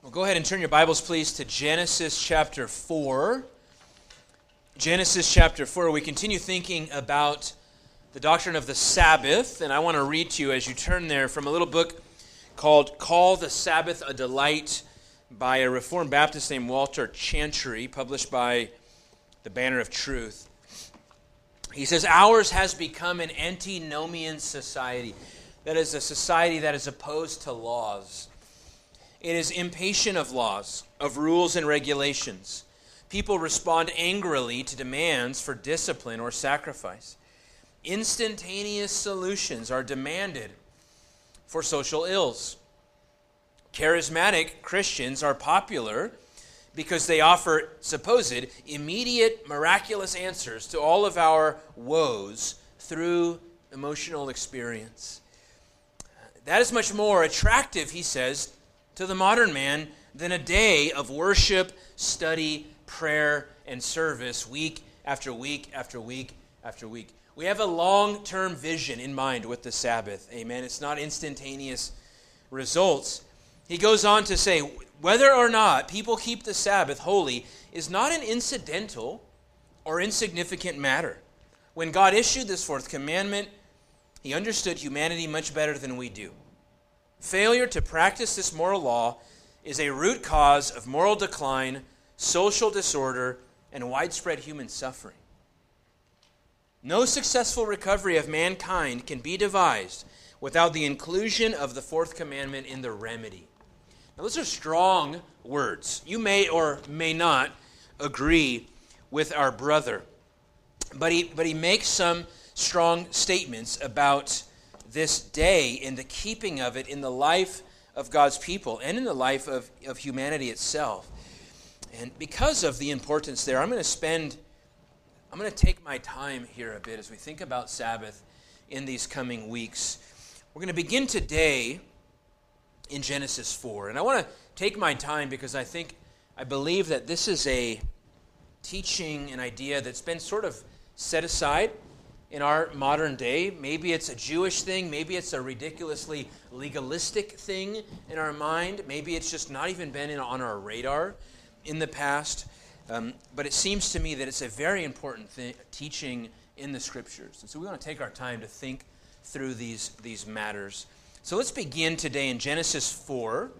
Well, go ahead and turn your Bibles, please, to Genesis chapter 4. Genesis chapter 4, we continue thinking about the doctrine of the Sabbath, and I want to read to you as you turn there from a little book called Call the Sabbath a Delight by a Reformed Baptist named Walter Chantry, published by the Banner of Truth. He says, ours has become an antinomian society. That is a society that is opposed to laws. It is impatient of laws, of rules and regulations. People respond angrily to demands for discipline or sacrifice. Instantaneous solutions are demanded for social ills. Charismatic Christians are popular because they offer supposed immediate miraculous answers to all of our woes through emotional experience. That is much more attractive, he says, to the modern man than a day of worship, study, prayer, and service week after week after week after week. We have a long-term vision in mind with the Sabbath. Amen. It's not instantaneous results. He goes on to say, whether or not people keep the Sabbath holy is not an incidental or insignificant matter. When God issued this fourth commandment, he understood humanity much better than we do. Failure to practice this moral law is a root cause of moral decline, social disorder, and widespread human suffering. No successful recovery of mankind can be devised without the inclusion of the fourth commandment in the remedy. Now, those are strong words. You may or may not agree with our brother, but he makes some strong statements about this day in the keeping of it in the life of God's people and in the life of humanity itself. And because of the importance there, I'm going to take my time here a bit as we think about Sabbath in these coming weeks. We're going to begin today in Genesis 4. And I want to take my time because I believe that this is a teaching, an idea that's been sort of set aside in our modern day. Maybe it's a Jewish thing. Maybe it's a ridiculously legalistic thing in our mind. Maybe it's just not even been on our radar in the past. But it seems to me that it's a very important teaching in the Scriptures. And so we want to take our time to think through these matters. So let's begin today in Genesis 4.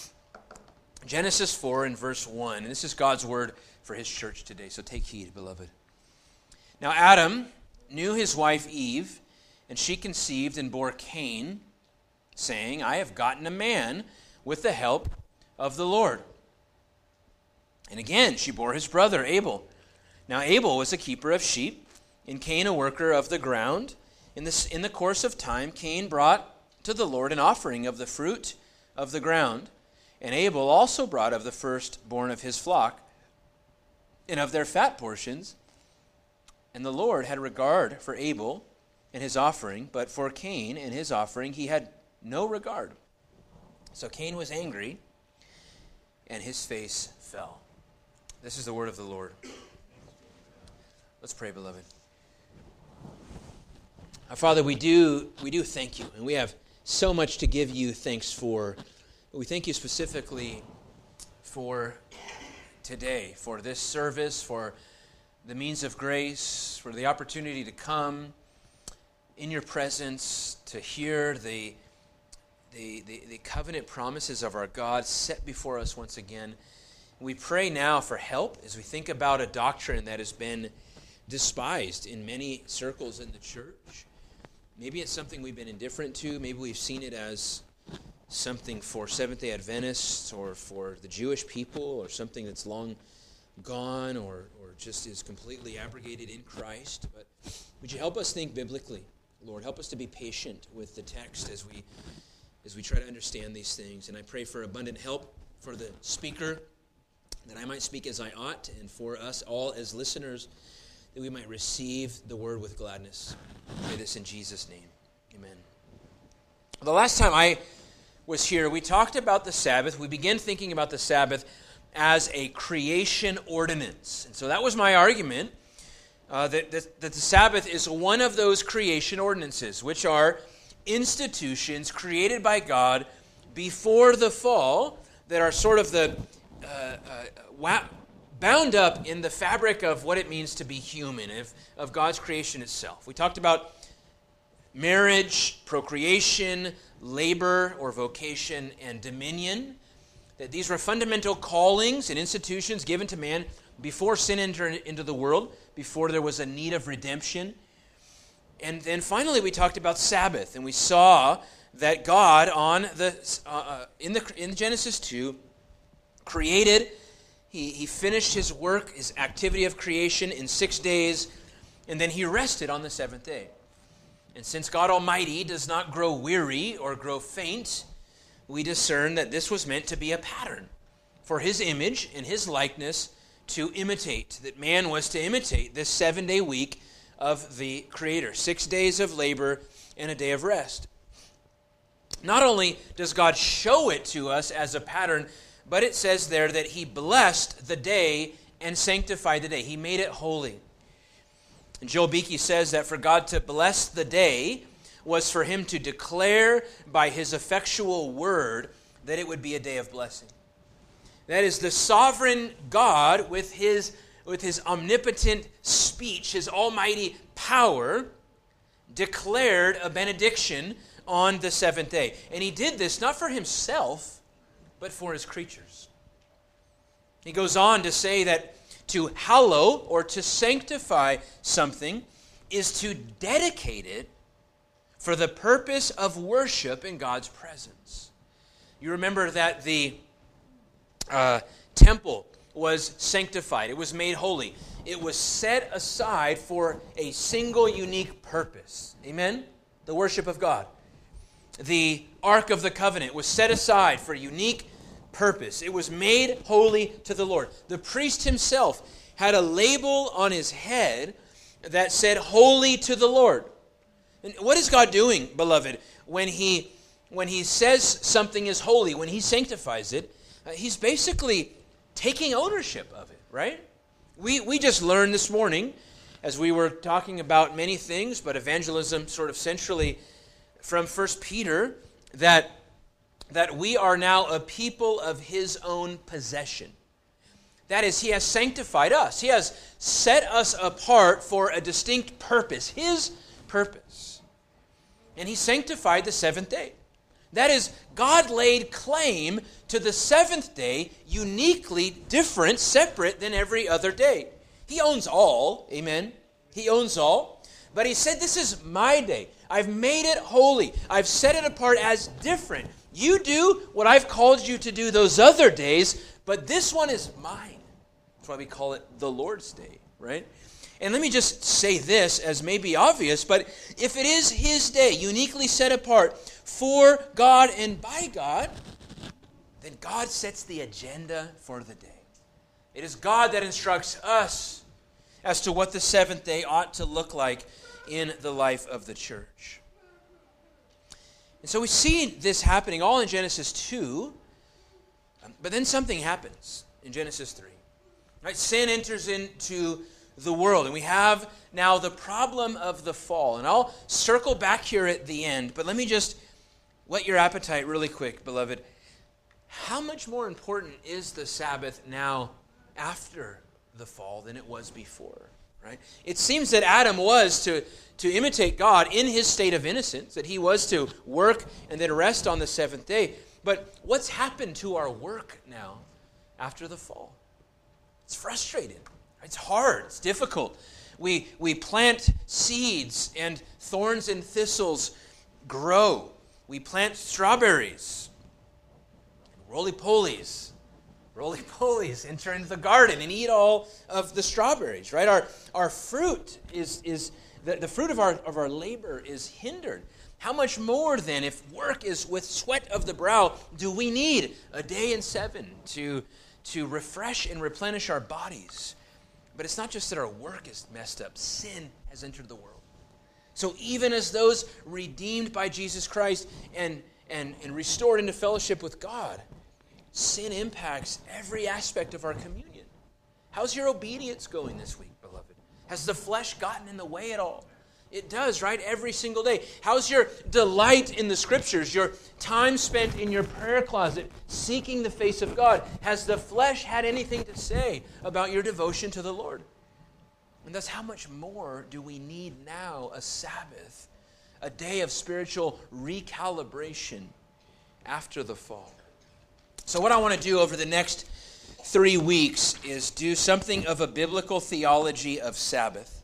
Genesis 4 in verse 1. And this is God's word for his church today. So take heed, beloved. Now Adam knew his wife Eve, and she conceived and bore Cain, saying, I have gotten a man with the help of the Lord. And again she bore his brother Abel. Now Abel was a keeper of sheep, and Cain a worker of the ground. In the course of time, Cain brought to the Lord an offering of the fruit of the ground, and Abel also brought of the firstborn of his flock, and of their fat portions. And the Lord had regard for Abel and his offering, but for Cain and his offering he had no regard. So Cain was angry, and his face fell. This is the word of the Lord. Let's pray, beloved. Our Father, we do thank you, and we have so much to give you thanks for. But we thank you specifically for today, for this service, for the means of grace, for the opportunity to come in your presence, to hear the covenant promises of our God set before us once again. We pray now for help as we think about a doctrine that has been despised in many circles in the church. Maybe it's something we've been indifferent to. Maybe we've seen it as something for Seventh-day Adventists or for the Jewish people, or something that's long gone or just is completely abrogated in Christ. But would you help us think biblically, Lord? Help us to be patient with the text as we try to understand these things. And I pray for abundant help for the speaker, that I might speak as I ought, and for us all as listeners, that we might receive the word with gladness. I pray this in Jesus' name. Amen. The last time I was here, we talked about the Sabbath. We began thinking about the Sabbath as a creation ordinance. And so that was my argument, that the Sabbath is one of those creation ordinances, which are institutions created by God before the fall that are sort of the bound up in the fabric of what it means to be human, of God's creation itself. We talked about marriage, procreation, labor or vocation, and dominion. That these were fundamental callings and institutions given to man before sin entered into the world, before there was a need of redemption. And then finally we talked about Sabbath, and we saw that God in Genesis 2 created, he finished his work, his activity of creation in 6 days, and then he rested on the seventh day. And since God Almighty does not grow weary or grow faint, we discern that this was meant to be a pattern for his image and his likeness to imitate, that man was to imitate this 7-day week of the Creator, 6 days of labor and a day of rest. Not only does God show it to us as a pattern, but it says there that he blessed the day and sanctified the day. He made it holy. And Joel Beeke says that for God to bless the day was for him to declare by his effectual word that it would be a day of blessing. That is, the sovereign God with his omnipotent speech, his almighty power, declared a benediction on the seventh day. And he did this not for himself, but for his creatures. He goes on to say that to hallow or to sanctify something is to dedicate it for the purpose of worship in God's presence. You remember that the temple was sanctified. It was made holy. It was set aside for a single unique purpose. Amen? The worship of God. The Ark of the Covenant was set aside for a unique purpose. It was made holy to the Lord. The priest himself had a label on his head that said, "Holy to the Lord." And what is God doing, beloved, when he says something is holy, when he sanctifies it? He's basically taking ownership of it, right? We just learned this morning, as we were talking about many things, but evangelism sort of centrally from 1 Peter, that we are now a people of his own possession. That is, he has sanctified us. He has set us apart for a distinct purpose, his purpose. And he sanctified the seventh day. That is, God laid claim to the seventh day, uniquely different, separate than every other day. He owns all, amen? He owns all. But he said, this is my day. I've made it holy. I've set it apart as different. You do what I've called you to do those other days, but this one is mine. That's why we call it the Lord's Day, right? And let me just say this, as may be obvious, but if it is his day, uniquely set apart for God and by God, then God sets the agenda for the day. It is God that instructs us as to what the seventh day ought to look like in the life of the church. And so we see this happening all in Genesis 2, but then something happens in Genesis 3. Right? Sin enters into the world, and we have now the problem of the fall. And I'll circle back here at the end, but let me just whet your appetite really quick, beloved. How much more important is the Sabbath now after the fall than it was before? Right? It seems that Adam was to imitate God in his state of innocence, that he was to work and then rest on the seventh day. But what's happened to our work now after the fall? It's frustrating. It's hard. It's difficult. We plant seeds and thorns and thistles grow. We plant strawberries, roly-polies enter into the garden and eat all of the strawberries, right? Our fruit is the fruit of our labor is hindered. How much more then, if work is with sweat of the brow, do we need a day in 7 to refresh and replenish our bodies? But it's not just that our work is messed up. Sin has entered the world. So even as those redeemed by Jesus Christ and restored into fellowship with God, sin impacts every aspect of our communion. How's your obedience going this week, beloved? Has the flesh gotten in the way at all? It does, right? Every single day. How's your delight in the Scriptures, your time spent in your prayer closet seeking the face of God? Has the flesh had anything to say about your devotion to the Lord? And thus, how much more do we need now a Sabbath, a day of spiritual recalibration after the fall? So what I want to do over the next 3 weeks is do something of a biblical theology of Sabbath.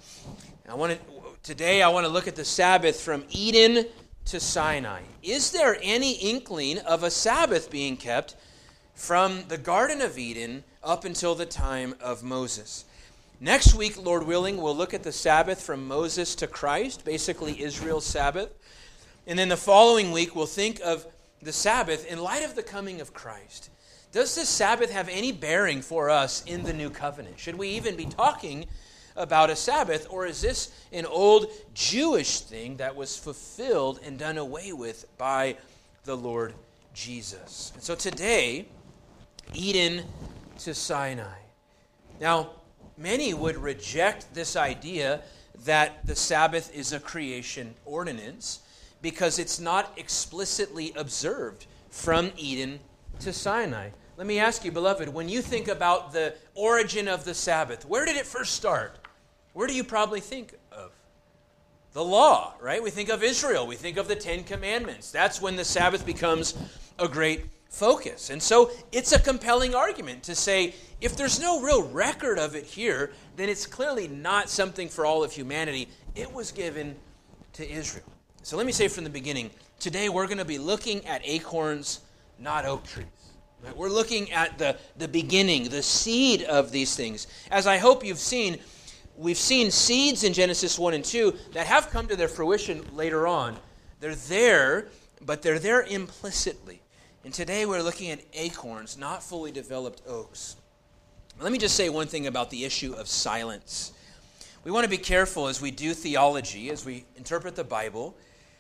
Today I want to look at the Sabbath from Eden to Sinai. Is there any inkling of a Sabbath being kept from the Garden of Eden up until the time of Moses? Next week, Lord willing, we'll look at the Sabbath from Moses to Christ, basically Israel's Sabbath. And then the following week, we'll think of the Sabbath in light of the coming of Christ. Does this Sabbath have any bearing for us in the new covenant? Should we even be talking about a Sabbath, or is this an old Jewish thing that was fulfilled and done away with by the Lord Jesus? And so today, Eden to Sinai. Now, many would reject this idea that the Sabbath is a creation ordinance because it's not explicitly observed from Eden to Sinai. Let me ask you, beloved, when you think about the origin of the Sabbath, where did it first start? Where do you probably think of? The law, right? We think of Israel. We think of the Ten Commandments. That's when the Sabbath becomes a great focus. And so it's a compelling argument to say, if there's no real record of it here, then it's clearly not something for all of humanity. It was given to Israel. So let me say from the beginning, today we're going to be looking at acorns, not oak trees. Right? We're looking at the beginning, the seed of these things. As I hope you've seen, we've seen seeds in Genesis 1 and 2 that have come to their fruition later on. They're there, but they're there implicitly. And today we're looking at acorns, not fully developed oaks. Let me just say one thing about the issue of silence. We want to be careful as we do theology, as we interpret the Bible,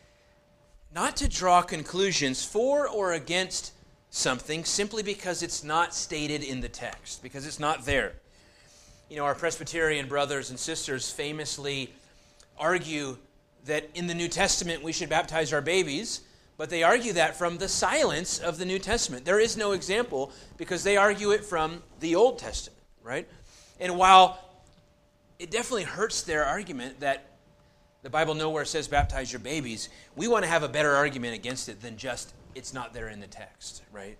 not to draw conclusions for or against something simply because it's not stated in the text, because it's not there. You know, our Presbyterian brothers and sisters famously argue that in the New Testament we should baptize our babies, but they argue that from the silence of the New Testament. There is no example because they argue it from the Old Testament, right? And while it definitely hurts their argument that the Bible nowhere says baptize your babies, we want to have a better argument against it than just it's not there in the text, right?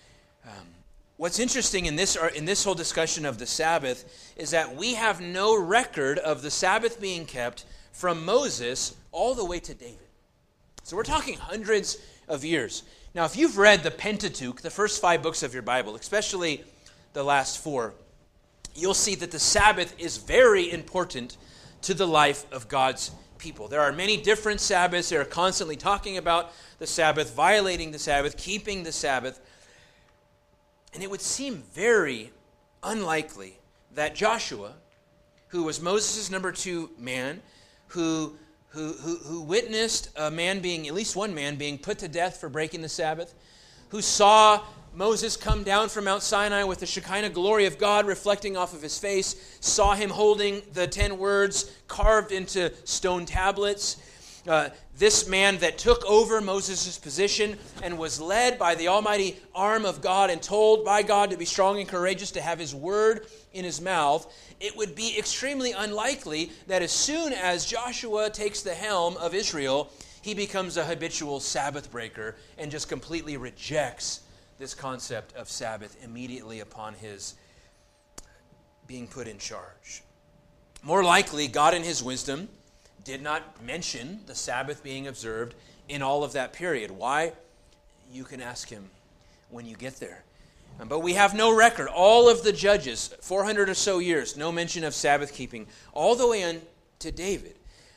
What's interesting in this whole discussion of the Sabbath is that we have no record of the Sabbath being kept from Moses all the way to David. So we're talking hundreds of years. Now, if you've read the Pentateuch, the first 5 books of your Bible, especially the last 4, you'll see that the Sabbath is very important to the life of God's people. There are many different Sabbaths. They're constantly talking about the Sabbath, violating the Sabbath, keeping the Sabbath. And it would seem very unlikely that Joshua, who was Moses' number 2 man, who witnessed a man being, at least one man, being put to death for breaking the Sabbath, who saw Moses come down from Mount Sinai with the Shekinah glory of God reflecting off of his face, saw him holding the 10 words carved into stone tablets. This man that took over Moses' position and was led by the almighty arm of God and told by God to be strong and courageous, to have his word in his mouth, it would be extremely unlikely that as soon as Joshua takes the helm of Israel, he becomes a habitual Sabbath breaker and just completely rejects this concept of Sabbath immediately upon his being put in charge. More likely, God in his wisdom did not mention the Sabbath being observed in all of that period. Why? You can ask him when you get there. But we have no record. All of the judges, 400 or so years, no mention of Sabbath keeping, all the way on to David.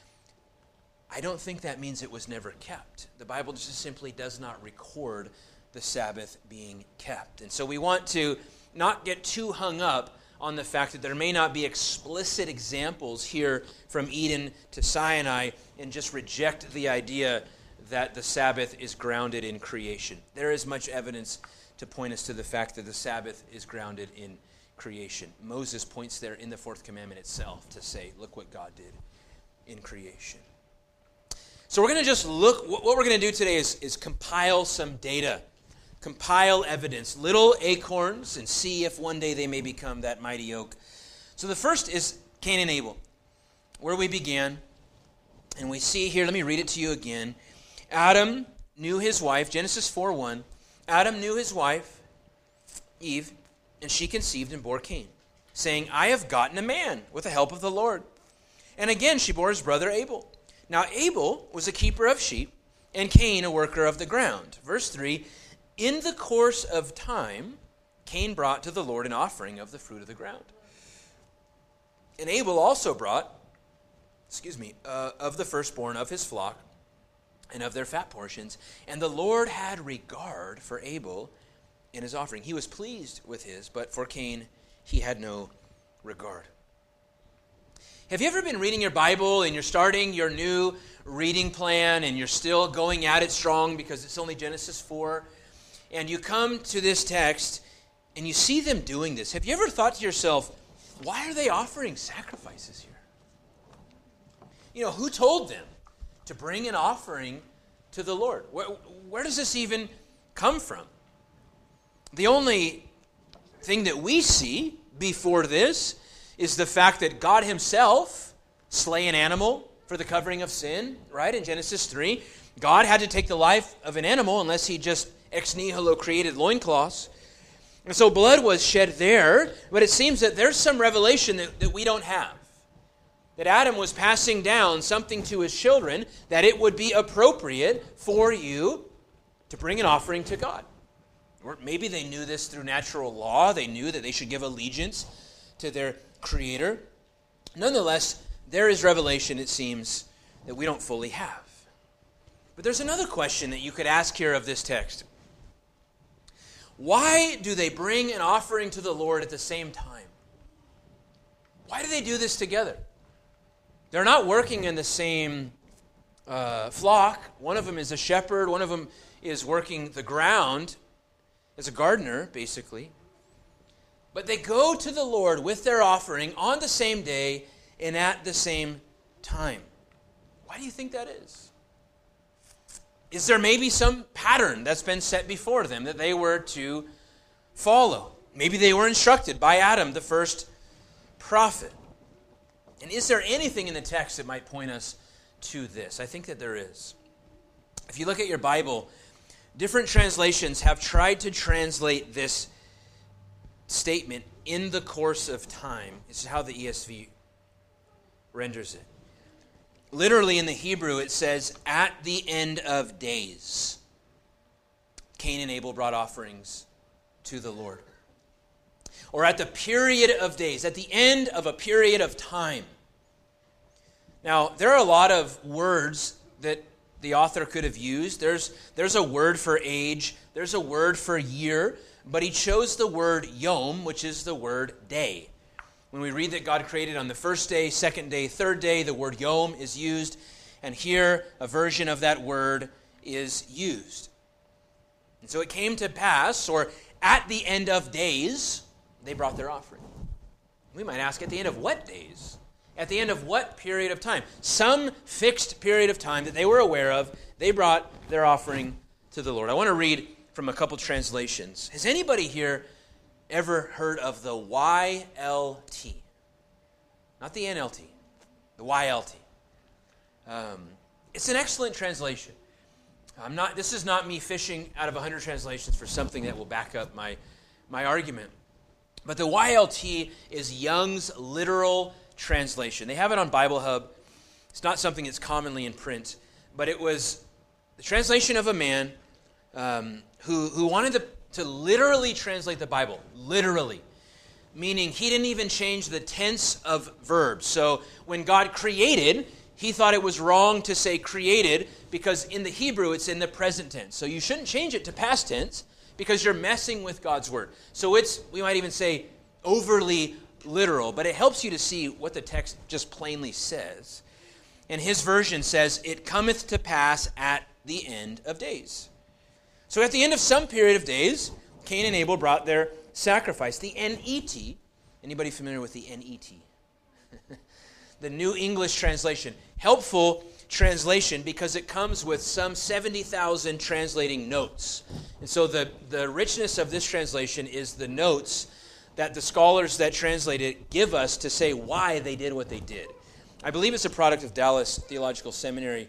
I don't think that means it was never kept. The Bible just simply does not record the Sabbath being kept. And so we want to not get too hung up on the fact that there may not be explicit examples here from Eden to Sinai and just reject the idea that the Sabbath is grounded in creation. There is much evidence to point us to the fact that the Sabbath is grounded in creation. Moses points there in the 4th commandment itself to say, look what God did in creation. So we're going to just look, what we're going to do today is compile some data, compile evidence, little acorns, and see if one day they may become that mighty oak. So the first is Cain and Abel, where we began. And we see here, let me read it to you again. Adam knew his wife, Genesis 4:1. Adam knew his wife, Eve, and she conceived and bore Cain, saying, I have gotten a man with the help of the Lord. And again she bore his brother Abel. Now Abel was a keeper of sheep, and Cain a worker of the ground. Verse 3, in the course of time, Cain brought to the Lord an offering of the fruit of the ground. And Abel also brought, of the firstborn of his flock and of their fat portions. And the Lord had regard for Abel in his offering. He was pleased with his, but for Cain he had no regard. Have you ever been reading your Bible and you're starting your new reading plan and you're still going at it strong because it's only Genesis 4, and you come to this text and you see them doing this? Have you ever thought to yourself, why are they offering sacrifices here? You know, who told them to bring an offering to the Lord? Where does this even come from? The only thing that we see before this is the fact that God himself slay an animal for the covering of sin, right? In Genesis 3, God had to take the life of an animal unless he just ex nihilo created loincloths. And so blood was shed there, but it seems that there's some revelation that we don't have. That Adam was passing down something to his children, that it would be appropriate for you to bring an offering to God. Or maybe they knew this through natural law. They knew that they should give allegiance to their Creator. Nonetheless, there is revelation, it seems, that we don't fully have. But there's another question that you could ask here of this text. Why do they bring an offering to the Lord at the same time? Why do they do this together? They're not working in the same flock. One of them is a shepherd. One of them is working the ground as a gardener, basically. But they go to the Lord with their offering on the same day and at the same time. Why do you think that is? Is there maybe some pattern that's been set before them that they were to follow? Maybe they were instructed by Adam, the first prophet. And is there anything in the text that might point us to this? I think that there is. If you look at your Bible, different translations have tried to translate this statement in the course of time. This is how the ESV renders it. Literally in the Hebrew, it says, at the end of days, Cain and Abel brought offerings to the Lord. Or at the period of days, at the end of a period of time. Now, there are a lot of words that the author could have used. There's a word for age, there's a word for year, but he chose the word yom, which is the word day. When we read that God created on the first day, second day, third day, the word yom is used, and here a version of that word is used. And so it came to pass, or at the end of days, they brought their offering. We might ask, at the end of what days? At the end of what period of time? Some fixed period of time that they were aware of, they brought their offering to the Lord. I want to read from a couple translations. Has anybody here ever heard of the YLT? Not the NLT, the YLT. It's an excellent translation. This is not me fishing out of 100 translations for something that will back up my argument. But the YLT is Young's literal translation. They have it on Bible Hub. It's not something that's commonly in print, but it was the translation of a man who wanted to literally translate the Bible, literally, meaning he didn't even change the tense of verbs. So when God created, he thought it was wrong to say created because in the Hebrew it's in the present tense. So you shouldn't change it to past tense because you're messing with God's word. So we might even say, overly literal, but it helps you to see what the text just plainly says. And his version says, it cometh to pass at the end of days. So at the end of some period of days, Cain and Abel brought their sacrifice. The NET, anybody familiar with the NET? the New English Translation. Helpful translation because it comes with some 70,000 translating notes. And so the richness of this translation is the notes that the scholars that translate it give us to say why they did what they did. I believe it's a product of Dallas Theological Seminary.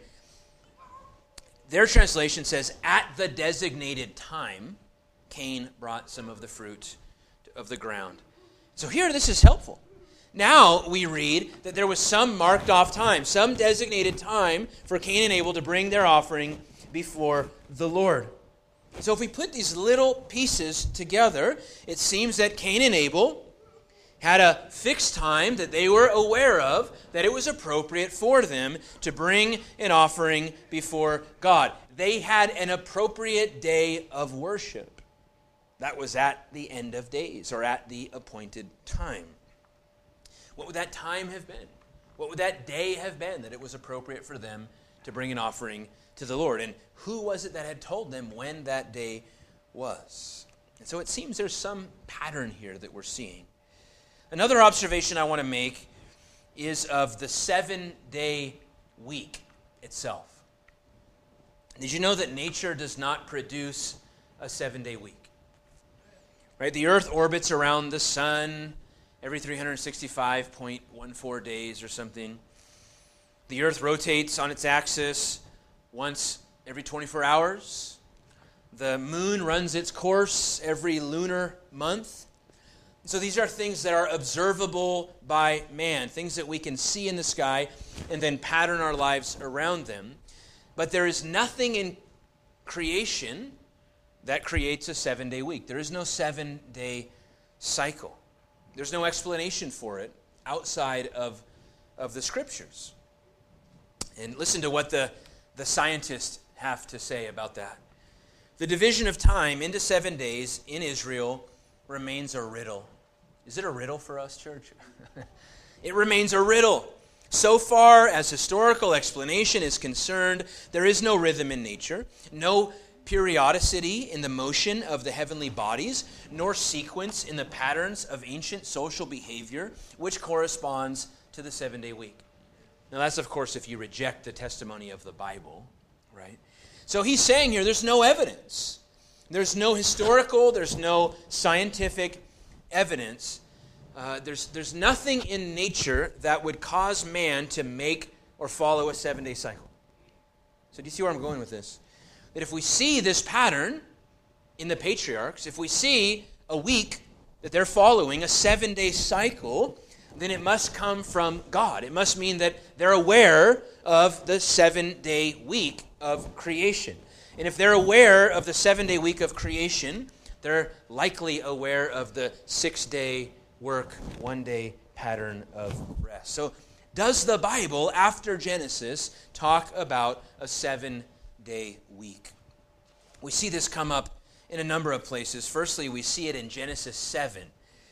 Their translation says, at the designated time, Cain brought some of the fruit of the ground. So here, this is helpful. Now we read that there was some marked off time, some designated time for Cain and Abel to bring their offering before the Lord. So if we put these little pieces together, it seems that Cain and Abel had a fixed time that they were aware of, that it was appropriate for them to bring an offering before God. They had an appropriate day of worship. That was at the end of days, or at the appointed time. What would that time have been? What would that day have been that it was appropriate for them to bring an offering to the Lord? And who was it that had told them when that day was? And so it seems there's some pattern here that we're seeing. Another observation I want to make is of the 7-day week itself. Did you know that nature does not produce a 7-day week? Right? The earth orbits around the sun every 365.14 days or something. The earth rotates on its axis once every 24 hours. The moon runs its course every lunar month. So these are things that are observable by man, things that we can see in the sky and then pattern our lives around them. But there is nothing in creation that creates a 7-day week. There is no 7-day cycle. There's no explanation for it outside of the Scriptures. And listen to what the scientists have to say about that. The division of time into 7 days in Israel remains a riddle. Is it a riddle for us, church? It remains a riddle. So far as historical explanation is concerned, there is no rhythm in nature, no periodicity in the motion of the heavenly bodies, nor sequence in the patterns of ancient social behavior, which corresponds to the 7-day week. Now that's, of course, if you reject the testimony of the Bible, right? So he's saying here there's no evidence. There's no historical, there's no scientific evidence. There's nothing in nature that would cause man to make or follow a 7-day cycle. So do you see where I'm going with this? That if we see this pattern in the patriarchs, if we see a week that they're following, a 7-day cycle, then it must come from God. It must mean that they're aware of the 7-day week of creation. And if they're aware of the 7-day week of creation, they're likely aware of the 6-day work, 1-day pattern of rest. So does the Bible, after Genesis, talk about a 7-day week? We see this come up in a number of places. Firstly, we see it in Genesis 7.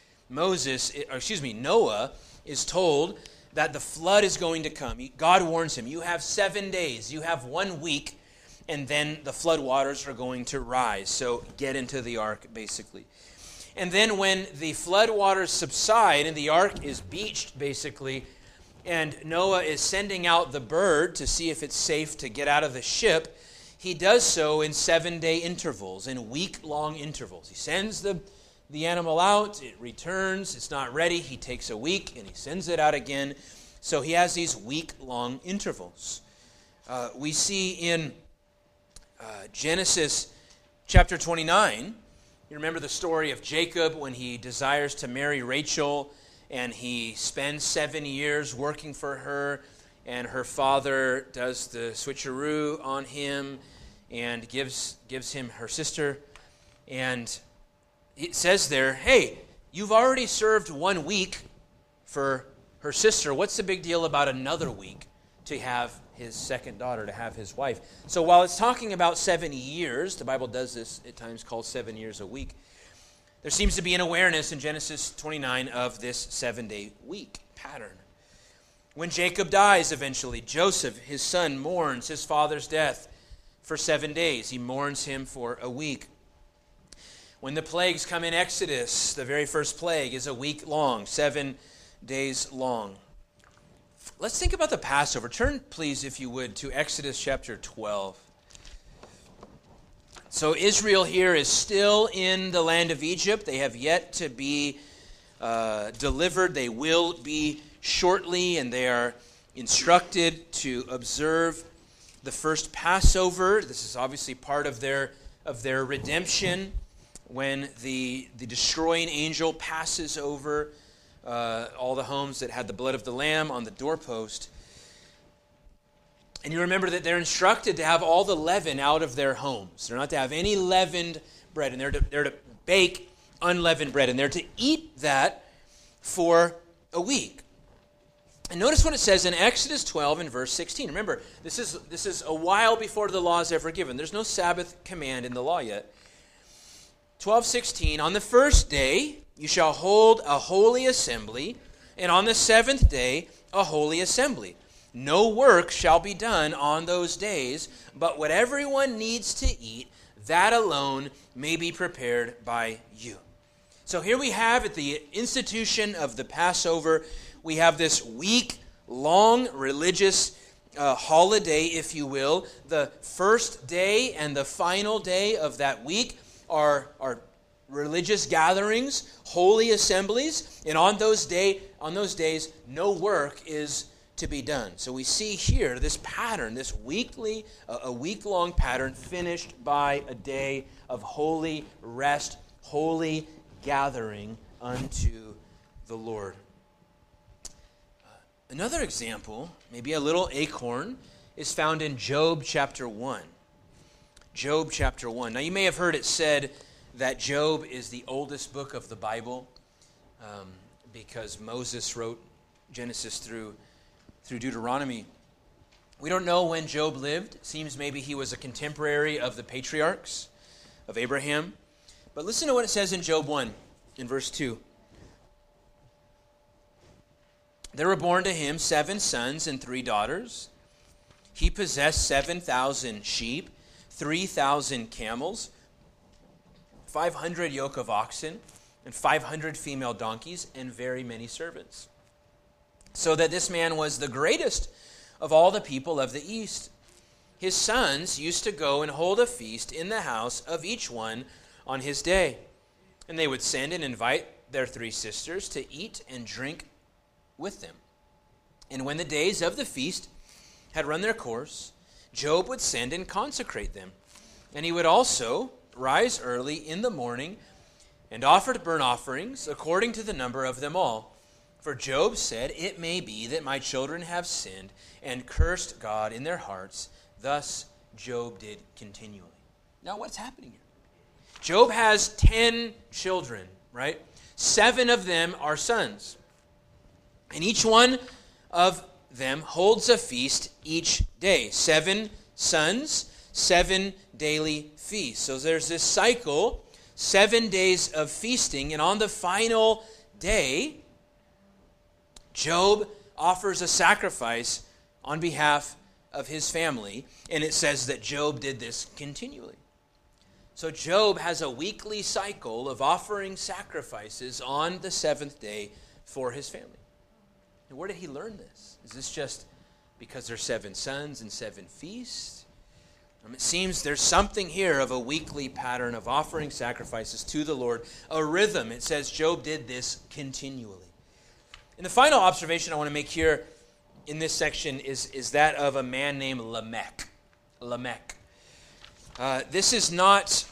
Noah is told that the flood is going to come. God warns him, you have 7 days, you have 1 week, and then the flood waters are going to rise. So get into the ark, basically. And then when the flood waters subside and the ark is beached, basically, and Noah is sending out the bird to see if it's safe to get out of the ship, he does so in 7-day intervals, in week-long intervals. He sends the animal out, it returns, it's not ready, he takes a week, and he sends it out again. So he has these week-long intervals. We see in Genesis chapter 29, you remember the story of Jacob when he desires to marry Rachel, and he spends 7 years working for her, and her father does the switcheroo on him and gives him her sister. And it says there, hey, you've already served 1 week for her sister. What's the big deal about another week to have his second daughter, to have his wife? So while it's talking about 7 years, the Bible does this at times called 7 years a week, there seems to be an awareness in Genesis 29 of this 7-day week pattern. When Jacob dies eventually, Joseph, his son, mourns his father's death for 7 days. He mourns him for a week. When the plagues come in Exodus, the very first plague is a week long, 7 days long. Let's think about the Passover. Turn, please, if you would, to Exodus chapter 12. So Israel here is still in the land of Egypt. They have yet to be delivered. They will be shortly, and they are instructed to observe the first Passover. This is obviously part of their redemption when the destroying angel passes over all the homes that had the blood of the lamb on the doorpost. And you remember that they're instructed to have all the leaven out of their homes. They're not to have any leavened bread, and they're to bake unleavened bread, and they're to eat that for a week. And notice what it says in Exodus 12 and verse 16. Remember, this is a while before the law is ever given. There's no Sabbath command in the law yet. 12:16, on the first day you shall hold a holy assembly, and on the seventh day a holy assembly. No work shall be done on those days, but what everyone needs to eat, that alone may be prepared by you. So here we have at the institution of the Passover, we have this week-long religious holiday, if you will. The first day and the final day of that week are religious gatherings, holy assemblies, and on those days, no work is to be done. So we see here this pattern, this a week-long pattern finished by a day of holy rest, holy gathering unto the Lord. Another example, maybe a little acorn, is found in Job chapter 1. Job chapter 1. Now you may have heard it said that Job is the oldest book of the Bible because Moses wrote Genesis through Deuteronomy. We don't know when Job lived. It seems maybe he was a contemporary of the patriarchs of Abraham. But listen to what it says in Job 1 in verse 2. There were born to him 7 sons and 3 daughters. He possessed 7,000 sheep, 3,000 camels, 500 yoke of oxen, and 500 female donkeys, and very many servants. So that this man was the greatest of all the people of the East. His sons used to go and hold a feast in the house of each one on his day. And they would send and invite their 3 sisters to eat and drink with them. And when the days of the feast had run their course, Job would send and consecrate them. And he would also rise early in the morning and offer burnt offerings according to the number of them all. For Job said, "It may be that my children have sinned and cursed God in their hearts." Thus Job did continually. Now what's happening here? Job has 10 children, right? 7 of them are sons. And each one of them holds a feast each day. 7 sons, 7 daily feasts. So there's this cycle, 7 days of feasting, and on the final day, Job offers a sacrifice on behalf of his family, and it says that Job did this continually. So Job has a weekly cycle of offering sacrifices on the 7th day for his family. And where did he learn this? Is this just because there's 7 sons and 7 feasts? It seems there's something here of a weekly pattern of offering sacrifices to the Lord, a rhythm. It says Job did this continually. And the final observation I want to make here in this section is that of a man named Lamech. Lamech. This is not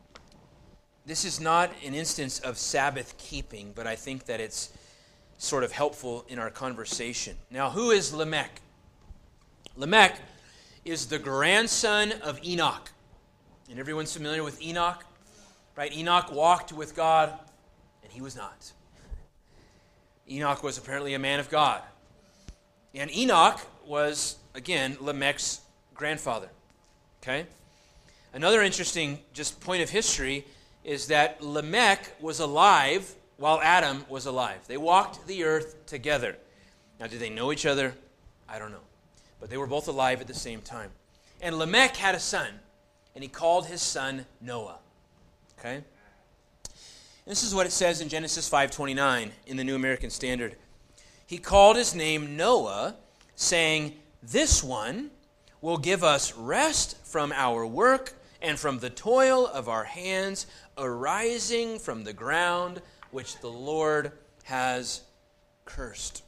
an instance of Sabbath keeping, but I think that it's sort of helpful in our conversation. Now, who is Lamech? Lamech is the grandson of Enoch. And everyone's familiar with Enoch, right? Enoch walked with God, and he was not. Enoch was apparently a man of God. And Enoch was, again, Lamech's grandfather. Okay? Another interesting just point of history is that Lamech was alive while Adam was alive. They walked the earth together. Now, did they know each other? I don't know. But they were both alive at the same time. And Lamech had a son, and he called his son Noah. Okay? This is what it says in Genesis 5:29 in the New American Standard. He called his name Noah saying, "This one will give us rest from our work and from the toil of our hands arising from the ground which the Lord has cursed."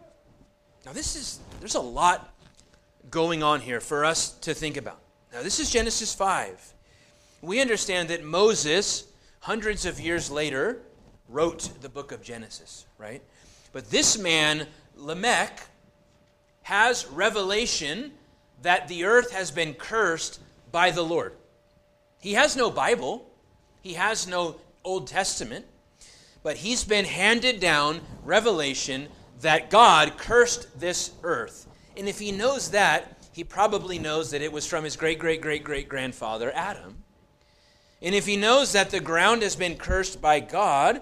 Now there's a lot going on here for us to think about. Now this is Genesis 5. We understand that Moses, hundreds of years later, wrote the book of Genesis, right? But this man, Lamech, has revelation that the earth has been cursed by the Lord. He has no Bible. He has no Old Testament. But he's been handed down revelation that God cursed this earth. And if he knows that, he probably knows that it was from his great-great-great-great-grandfather, Adam. And if he knows that the ground has been cursed by God,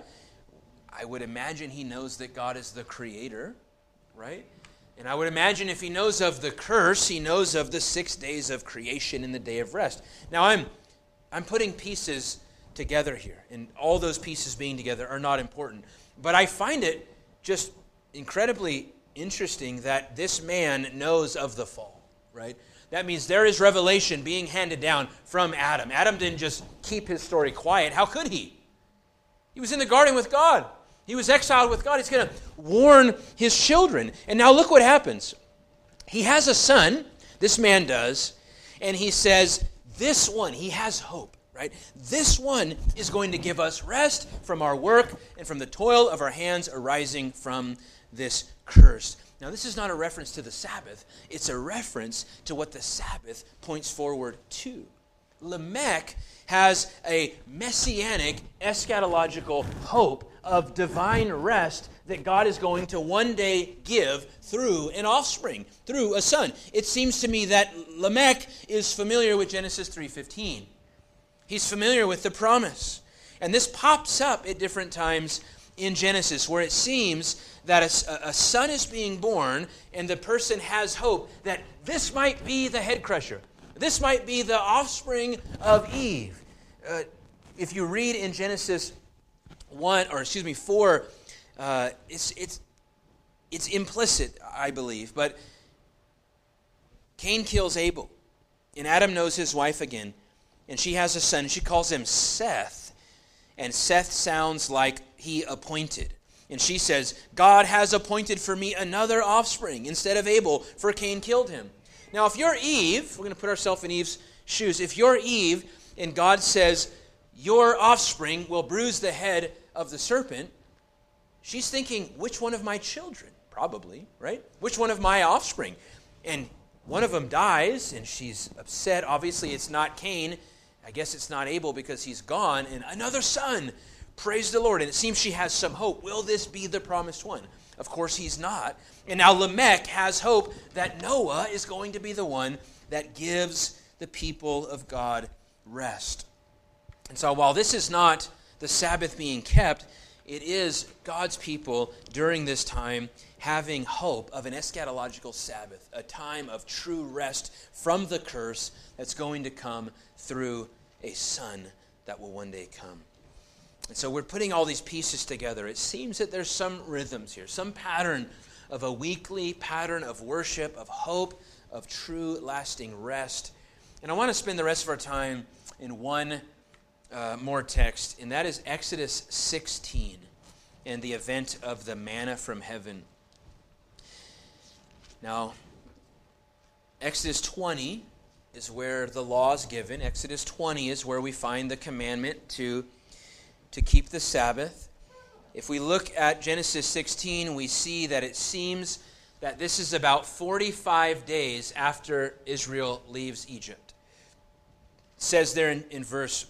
I would imagine he knows that God is the creator, right? And I would imagine if he knows of the curse, he knows of the 6 days of creation and the day of rest. Now, I'm putting pieces together here, and all those pieces being together are not important. But I find it just incredibly interesting that this man knows of the fall, right? That means there is revelation being handed down from Adam. Adam didn't just keep his story quiet. How could he? He was in the garden with God. He was exiled with God. He's going to warn his children. And now look what happens. He has a son, this man does, and he says, this one, he has hope, right? This one is going to give us rest from our work and from the toil of our hands arising from this curse. Now, this is not a reference to the Sabbath. It's a reference to what the Sabbath points forward to. Lamech has a messianic, eschatological hope of divine rest that God is going to one day give through an offspring, through a son. It seems to me that Lamech is familiar with Genesis 3:15. He's familiar with the promise. And this pops up at different times in Genesis where it seems that a son is being born and the person has hope that this might be the head crusher. This might be the offspring of Eve. If you read in Genesis 4, it's implicit, I believe. But Cain kills Abel, and Adam knows his wife again, and she has a son. She calls him Seth, and Seth sounds like he appointed. And she says, God has appointed for me another offspring instead of Abel, for Cain killed him. Now, if you're Eve, we're going to put ourselves in Eve's shoes. If you're Eve and God says, your offspring will bruise the head of the serpent, she's thinking, which one of my children? Probably, right? Which one of my offspring? And one of them dies, and she's upset. Obviously, it's not Cain. I guess it's not Abel because he's gone. And another son. Praise the Lord. And it seems she has some hope. Will this be the promised one? Of course, he's not. And now Lamech has hope that Noah is going to be the one that gives the people of God rest. And so while this is not the Sabbath being kept, it is God's people during this time having hope of an eschatological Sabbath, a time of true rest from the curse that's going to come through a son that will one day come. And so we're putting all these pieces together. It seems that there's some rhythms here, some pattern of a weekly pattern of worship, of hope, of true lasting rest. And I want to spend the rest of our time in one more text, and that is Exodus 16 and the event of the manna from heaven. Now, Exodus 20 is where the law is given. Exodus 20 is where we find the commandment to keep the Sabbath. If we look at Genesis 16, we see that it seems that this is about 45 days after Israel leaves Egypt. It says there in verse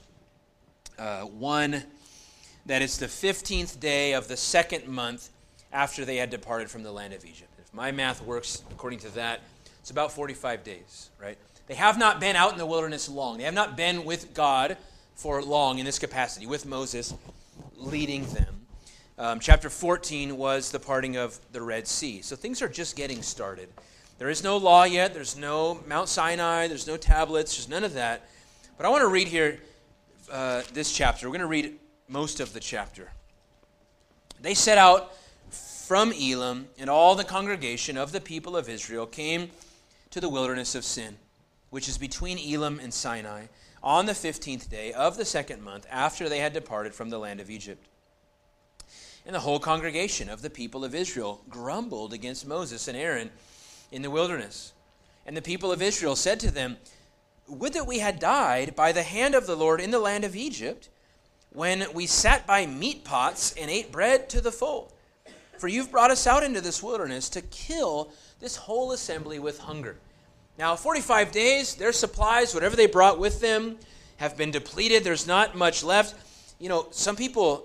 1 that it's the 15th day of the second month after they had departed from the land of Egypt. If my math works according to that, it's about 45 days, right? They have not been out in the wilderness long. They have not been with God for long in this capacity, with Moses leading them. Chapter 14 was the parting of the Red Sea. So things are just getting started. There is no law yet. There's no Mount Sinai. There's no tablets. There's none of that. But I want to read here this chapter. We're going to read most of the chapter. They set out from Elim, and all the congregation of the people of Israel came to the wilderness of Sin, which is between Elim and Sinai, on the 15th day of the second month after they had departed from the land of Egypt. And the whole congregation of the people of Israel grumbled against Moses and Aaron in the wilderness. And the people of Israel said to them, "Would that we had died by the hand of the Lord in the land of Egypt, when we sat by meat pots and ate bread to the full. For you've brought us out into this wilderness to kill this whole assembly with hunger." Now, 45 days, their supplies, whatever they brought with them, have been depleted. There's not much left. Some people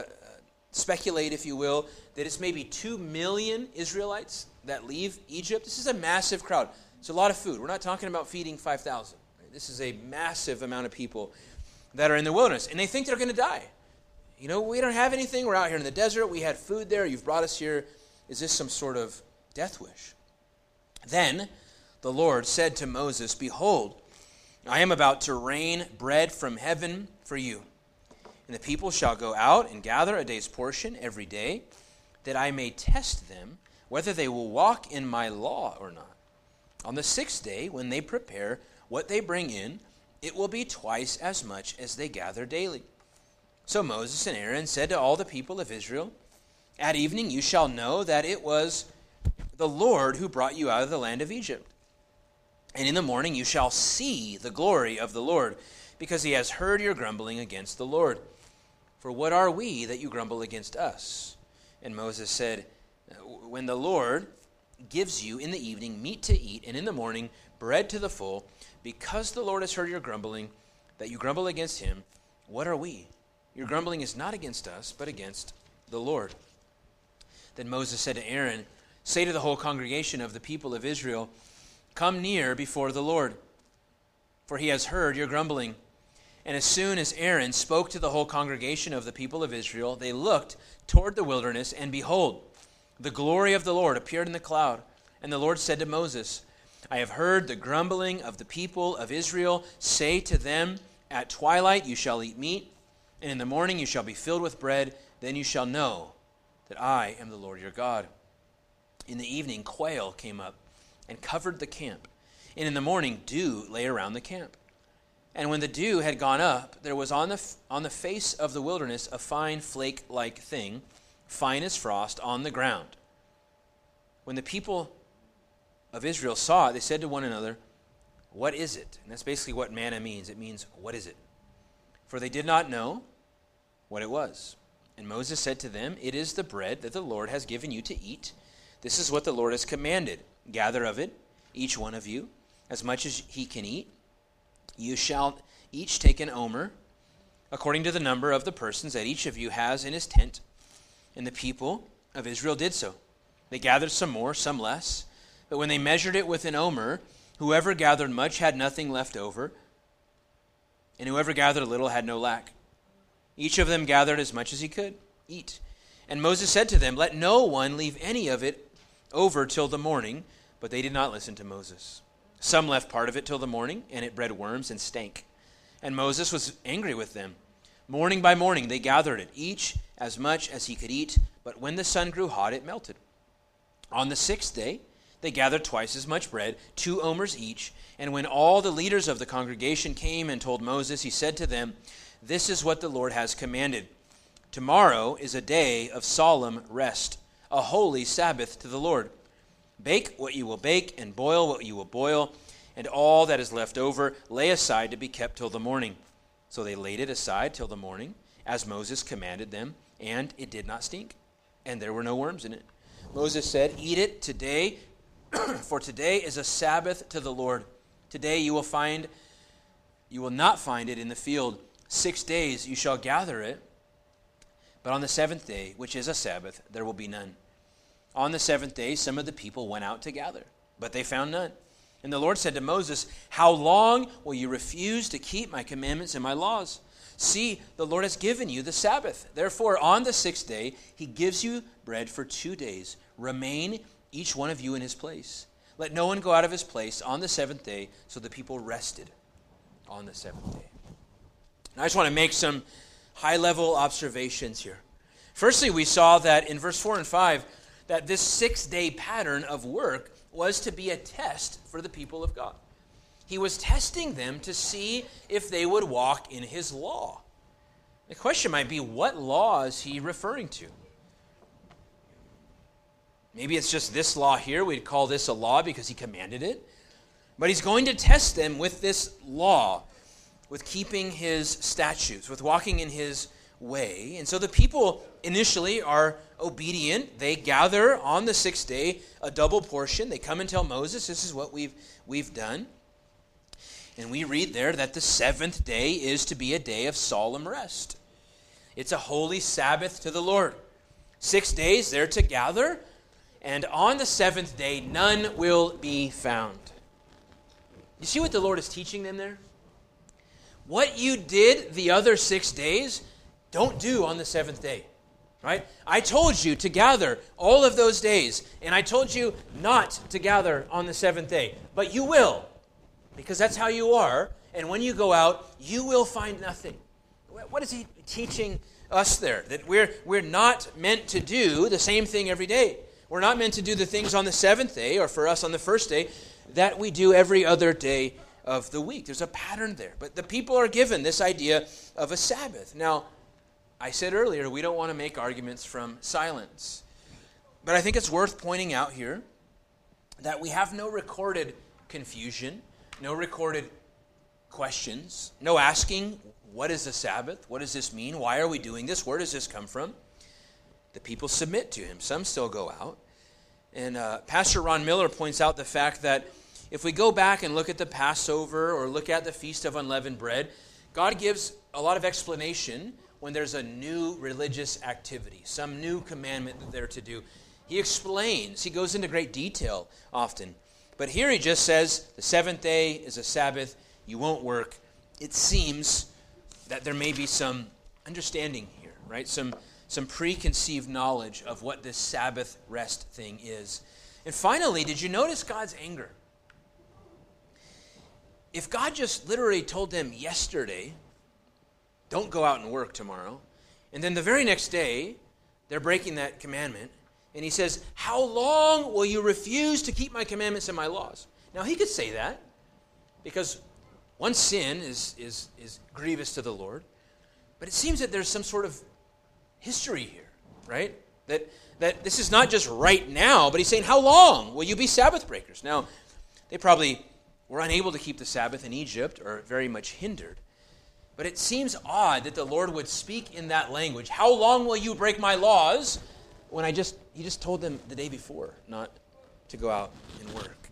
speculate, if you will, that it's maybe 2 million Israelites that leave Egypt. This is a massive crowd. It's a lot of food. We're not talking about feeding 5,000. Right? This is a massive amount of people that are in the wilderness, and they think they're going to die. We don't have anything. We're out here in the desert. We had food there. You've brought us here. Is this some sort of death wish? Then the Lord said to Moses, "Behold, I am about to rain bread from heaven for you. And the people shall go out and gather a day's portion every day, that I may test them whether they will walk in my law or not. On the 6th day, when they prepare what they bring in, it will be twice as much as they gather daily." So Moses and Aaron said to all the people of Israel, "At evening you shall know that it was the Lord who brought you out of the land of Egypt. And in the morning you shall see the glory of the Lord, because he has heard your grumbling against the Lord. For what are we that you grumble against us?" And Moses said, "When the Lord gives you in the evening meat to eat, and in the morning bread to the full, because the Lord has heard your grumbling, that you grumble against him, what are we? Your grumbling is not against us, but against the Lord." Then Moses said to Aaron, "Say to the whole congregation of the people of Israel, come near before the Lord, for he has heard your grumbling." And as soon as Aaron spoke to the whole congregation of the people of Israel, they looked toward the wilderness, and behold, the glory of the Lord appeared in the cloud. And the Lord said to Moses, "I have heard the grumbling of the people of Israel. Say to them, at twilight you shall eat meat, and in the morning you shall be filled with bread. Then you shall know that I am the Lord your God." In the evening quail came up and covered the camp, and in the morning dew lay around the camp. And when the dew had gone up, there was on the face of the wilderness a fine flake-like thing, fine as frost, on the ground. When the people of Israel saw it, they said to one another, "What is it?" And that's basically what manna means. It means, what is it? For they did not know what it was. And Moses said to them, "It is the bread that the Lord has given you to eat. This is what the Lord has commanded. Gather of it, each one of you, as much as he can eat. You shall each take an omer, according to the number of the persons that each of you has in his tent." And the people of Israel did so. They gathered some more, some less. But when they measured it with an omer, whoever gathered much had nothing left over, and whoever gathered a little had no lack. Each of them gathered as much as he could eat. And Moses said to them, "Let no one leave any of it over till the morning." But they did not listen to Moses. Some left part of it till the morning, and it bred worms and stank. And Moses was angry with them. Morning by morning they gathered it, each as much as he could eat, but when the sun grew hot, it melted. On the 6th day they gathered twice as much bread, 2 omers each. And when all the leaders of the congregation came and told Moses, he said to them, "This is what the Lord has commanded. Tomorrow is a day of solemn rest, a holy Sabbath to the Lord. Bake what you will bake, and boil what you will boil, and all that is left over lay aside to be kept till the morning." So they laid it aside till the morning, as Moses commanded them, and it did not stink, and there were no worms in it. Moses said, "Eat it today, for today is a Sabbath to the Lord. Today you will not find it in the field. 6 days you shall gather it, but on the 7th day, which is a Sabbath, there will be none." On the 7th day, some of the people went out to gather, but they found none. And the Lord said to Moses, "How long will you refuse to keep my commandments and my laws? See, the Lord has given you the Sabbath. Therefore, on the 6th day, he gives you bread for 2 days. Remain each one of you in his place. Let no one go out of his place on the 7th day." So the people rested on the 7th day. Now, I just want to make some high-level observations here. Firstly, we saw that in verse 4 and 5, that this 6-day pattern of work was to be a test for the people of God. He was testing them to see if they would walk in his law. The question might be, what law is he referring to? Maybe it's just this law here. We'd call this a law because he commanded it. But he's going to test them with this law, with keeping his statutes, with walking in his way. And so the people initially are obedient. They gather on the 6th day a double portion. They come and tell Moses, this is what we've done. And we read there that the 7th day is to be a day of solemn rest. It's a holy Sabbath to the Lord. 6 days they're to gather, and on the 7th day none will be found. You see what the Lord is teaching them there? What you did the other 6 days, don't do on the 7th day. Right? I told you to gather all of those days, and I told you not to gather on the 7th day. But you will, because that's how you are, and when you go out, you will find nothing. What is he teaching us there? That we're not meant to do the same thing every day. We're not meant to do the things on the 7th day, or for us on the 1st day, that we do every other day of the week. There's a pattern there. But the people are given this idea of a Sabbath. Now, I said earlier, we don't want to make arguments from silence. But I think it's worth pointing out here that we have no recorded confusion, no recorded questions, no asking, what is the Sabbath? What does this mean? Why are we doing this? Where does this come from? The people submit to him. Some still go out. And Pastor Ron Miller points out the fact that if we go back and look at the Passover or look at the Feast of Unleavened Bread, God gives a lot of explanation when there's a new religious activity, some new commandment that they're to do. He explains, he goes into great detail often. But here he just says, the 7th day is a Sabbath, you won't work. It seems that there may be some understanding here, right? Some preconceived knowledge of what this Sabbath rest thing is. And finally, did you notice God's anger? If God just literally told them yesterday, don't go out and work tomorrow, and then the very next day, they're breaking that commandment, and he says, how long will you refuse to keep my commandments and my laws? Now, he could say that, because one sin is grievous to the Lord, but it seems that there's some sort of history here, right? That this is not just right now, but he's saying, how long will you be Sabbath breakers? Now, they probably were unable to keep the Sabbath in Egypt, or very much hindered. But it seems odd that the Lord would speak in that language. How long will you break my laws? When he just told them the day before not to go out and work.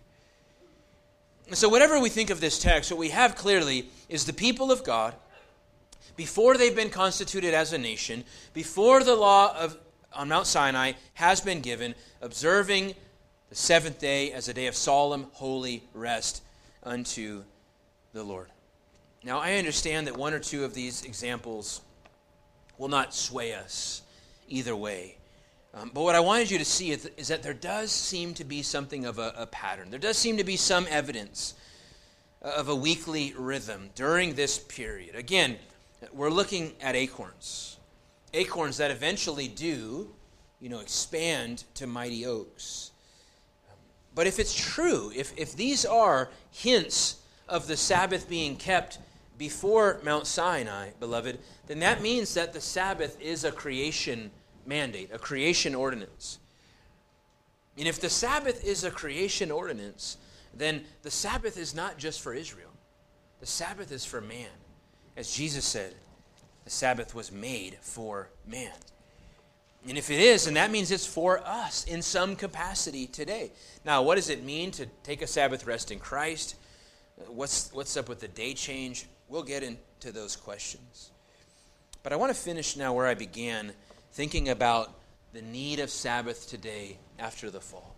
And so whatever we think of this text, what we have clearly is the people of God, before they've been constituted as a nation, before the law on Mount Sinai has been given, observing the 7th day as a day of solemn, holy rest unto the Lord. Now, I understand that one or two of these examples will not sway us either way. But what I wanted you to see is that there does seem to be something of a pattern. There does seem to be some evidence of a weekly rhythm during this period. Again, we're looking at acorns. Acorns that eventually do, expand to mighty oaks. But if it's true, if these are hints of the Sabbath being kept before Mount Sinai, beloved, then that means that the Sabbath is a creation mandate, a creation ordinance. And if the Sabbath is a creation ordinance, then the Sabbath is not just for Israel. The Sabbath is for man. As Jesus said, the Sabbath was made for man. And if it is, then that means it's for us in some capacity today. Now, what does it mean to take a Sabbath rest in Christ? What's up with the day change? We'll get into those questions. But I want to finish now where I began, thinking about the need of Sabbath today after the fall,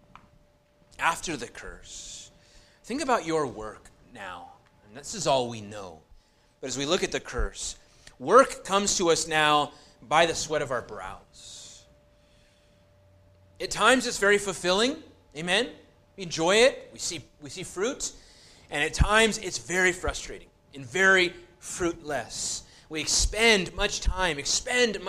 after the curse. Think about your work now. And this is all we know. But as we look at the curse, work comes to us now by the sweat of our brows. At times it's very fulfilling. Amen? We enjoy it. We see fruit. And at times it's very frustrating and very fruitless. We expend much time, expend much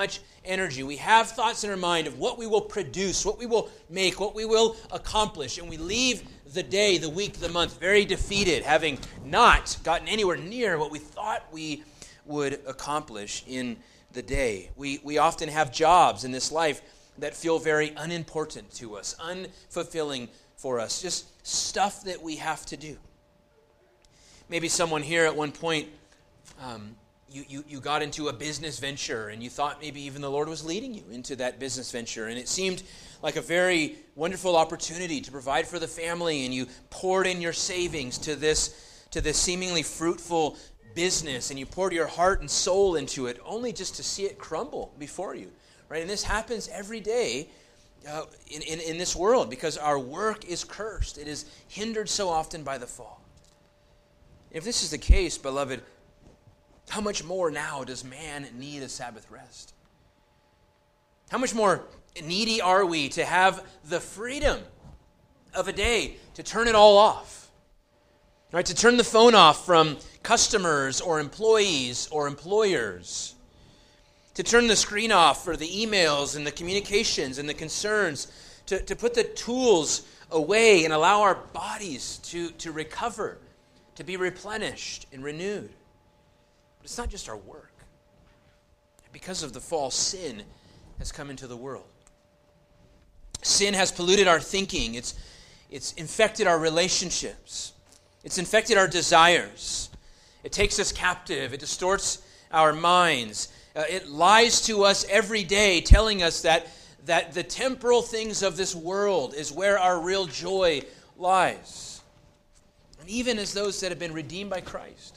energy. We have thoughts in our mind of what we will produce, what we will make, what we will accomplish, and we leave the day, the week, the month very defeated, having not gotten anywhere near what we thought we would accomplish in the day. We often have jobs in this life that feel very unimportant to us, unfulfilling for us, just stuff that we have to do. Maybe someone here at one point, you got into a business venture and you thought maybe even the Lord was leading you into that business venture, and it seemed like a very wonderful opportunity to provide for the family, and you poured in your savings to this seemingly fruitful business, and you poured your heart and soul into it only just to see it crumble before you, right? And this happens every day in this world because our work is cursed. It is hindered so often by the fall. If this is the case, beloved, how much more now does man need a Sabbath rest? How much more needy are we to have the freedom of a day to turn it all off? Right? To turn the phone off from customers or employees or employers. To turn the screen off for the emails and the communications and the concerns. To put the tools away and allow our bodies to recover, to be replenished and renewed. But it's not just our work. Because of the fall, sin has come into the world. Sin has polluted our thinking. It's infected our relationships. It's infected our desires. It takes us captive. It distorts our minds. It lies to us every day, telling us that the temporal things of this world is where our real joy lies. And even as those that have been redeemed by Christ,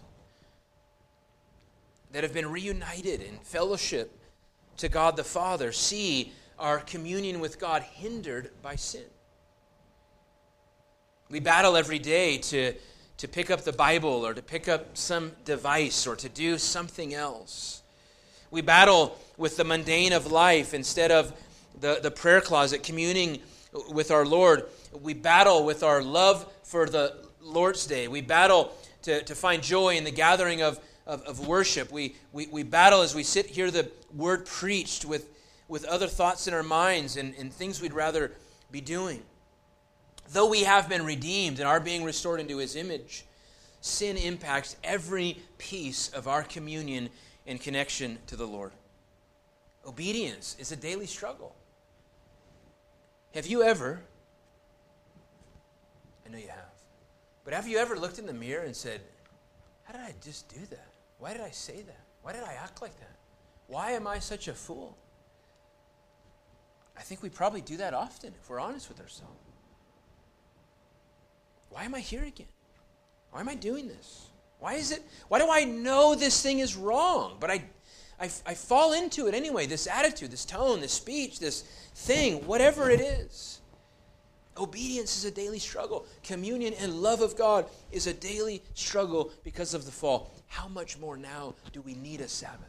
that have been reunited in fellowship to God the Father, see our communion with God hindered by sin. We battle every day to pick up the Bible or to pick up some device or to do something else. We battle with the mundane of life instead of the prayer closet, communing with our Lord. We battle with our love for the Lord's Day. We battle to find joy in the gathering of worship. We battle as we sit hear the word preached with other thoughts in our minds and things we'd rather be doing. Though we have been redeemed and are being restored into His image, sin impacts every piece of our communion and connection to the Lord. Obedience is a daily struggle. Have you ever, I know you have, but have you ever looked in the mirror and said, how did I just do that? Why did I say that? Why did I act like that? Why am I such a fool? I think we probably do that often if we're honest with ourselves. Why am I here again? Why am I doing this? Why do I know this thing is wrong? But I fall into it anyway, this attitude, this tone, this speech, this thing, whatever it is. Obedience is a daily struggle. Communion and love of God is a daily struggle because of the fall. How much more now do we need a Sabbath?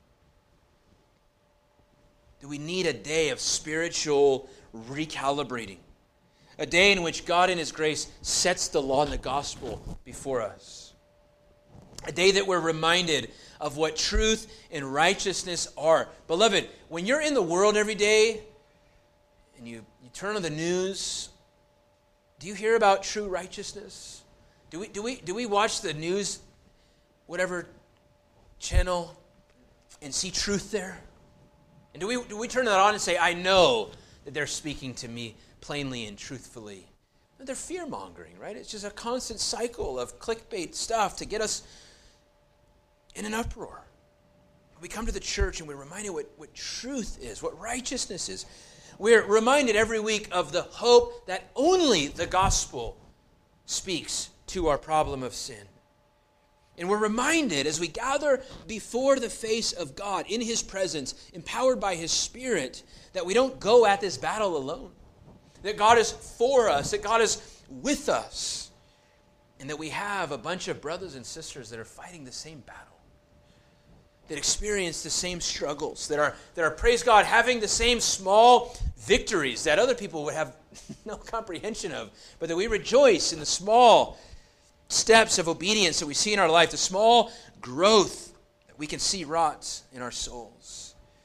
Do we need a day of spiritual recalibrating? A day in which God in His grace sets the law and the gospel before us. A day that we're reminded of what truth and righteousness are. Beloved, when you're in the world every day and you turn on the news, do you hear about true righteousness? Do we watch the news, whatever channel, and see truth there? And do we turn that on and say, I know that they're speaking to me plainly and truthfully? No, they're fear-mongering, right? It's just a constant cycle of clickbait stuff to get us in an uproar. We come to the church and we're reminded what truth is, what righteousness is. We're reminded every week of the hope that only the gospel speaks to our problem of sin. And we're reminded as we gather before the face of God in His presence, empowered by His Spirit, that we don't go at this battle alone. That God is for us, that God is with us, and that we have a bunch of brothers and sisters that are fighting the same battle, that experience the same struggles, that are, praise God, having the same small victories that other people would have no comprehension of, but that we rejoice in the small steps of obedience that we see in our life, the small growth that we can see wrought in our souls.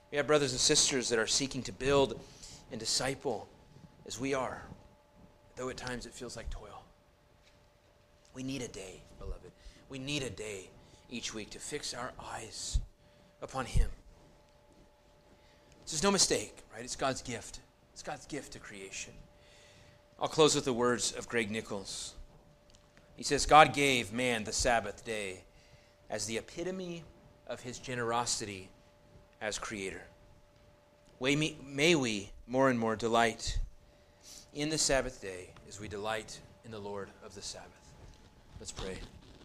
We have brothers and sisters that are seeking to build and disciple as we are, though at times it feels like toil. We need a day, beloved. We need a day each week to fix our eyes upon him. This is no mistake, right? It's God's gift. It's God's gift to creation. I'll close with the words of Greg Nichols. He says, God gave man the Sabbath day as the epitome of his generosity as creator. May we more and more delight in the Sabbath day as we delight in the Lord of the Sabbath. Let's pray.